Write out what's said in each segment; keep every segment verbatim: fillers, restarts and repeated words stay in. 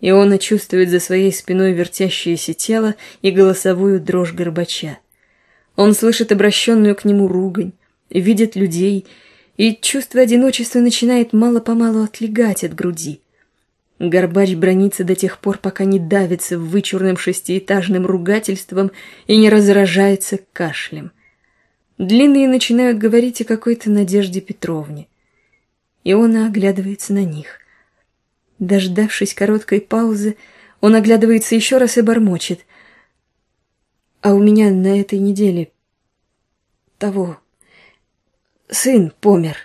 Иона чувствует за своей спиной вертящееся тело и голосовую дрожь Горбача. Он слышит обращенную к нему ругань, видит людей, и чувство одиночества начинает мало-помалу отлегать от груди. Горбач бранится до тех пор, пока не давится вычурным шестиэтажным ругательством и не разражается кашлем. Длинные начинают говорить о какой-то Надежде Петровне. Иона оглядывается на них. Дождавшись короткой паузы, он оглядывается еще раз и бормочет: «А у меня на этой неделе того сын помер».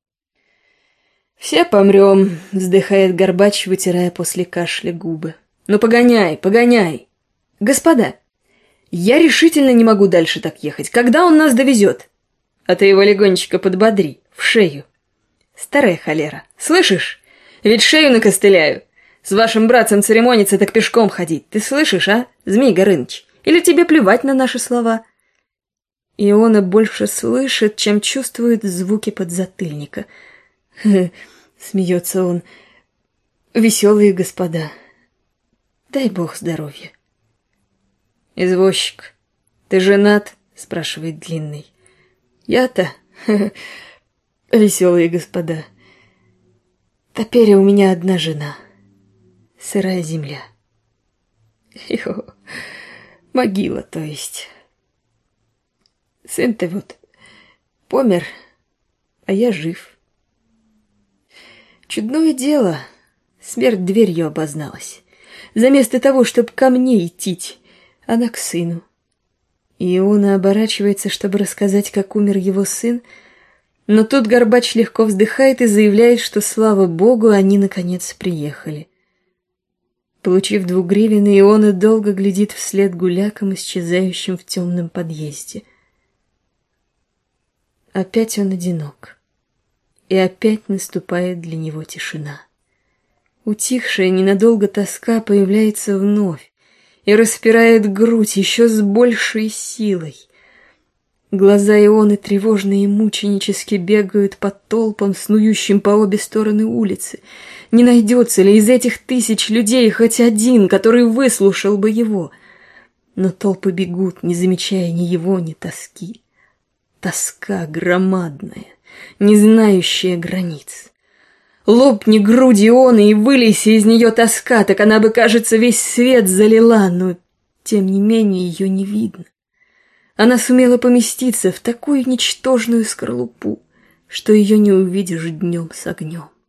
«Все помрем», — вздыхает Горбач, вытирая после кашля губы. «Ну погоняй, погоняй! Господа, я решительно не могу дальше так ехать. Когда он нас довезет? А ты его легонечко подбодри, в шею. Старая холера, слышишь? Ведь шею накостыляю. С вашим братцем церемониться, так пешком ходить. Ты слышишь, а, Змей Горыныч? Или тебе плевать на наши слова?» Иона больше слышит, чем чувствует звуки подзатыльника. Смеется он. «Веселые господа. Дай бог здоровья». «Извозчик, ты женат?» — спрашивает Длинный. «Я-то? Веселые господа. Теперь у меня одна жена. Сырая земля. Йо, могила, то есть. Сын-то вот помер, а я жив. Чудное дело, смерть дверью обозналась. Заместо того, чтобы ко мне идти, она к сыну». И Иона оборачивается, чтобы рассказать, как умер его сын, но тут Горбач легко вздыхает и заявляет, что, слава богу, они наконец приехали. Получив двугривенный, Иона долго глядит вслед гулякам, исчезающим в темном подъезде. Опять он одинок, и опять наступает для него тишина. Утихшая ненадолго тоска появляется вновь и распирает грудь еще с большей силой. Глаза Ионы тревожно и мученически бегают по толпам, снующим по обе стороны улицы. Не найдется ли из этих тысяч людей хоть один, который выслушал бы его? Но толпы бегут, не замечая ни его, ни тоски. Тоска громадная, не знающая границ. Лопни грудь Ионы и вылейся из нее тоска, так она бы, кажется, весь свет залила, но тем не менее ее не видно. Она сумела поместиться в такую ничтожную скорлупу, что ее не увидишь днем с огнем.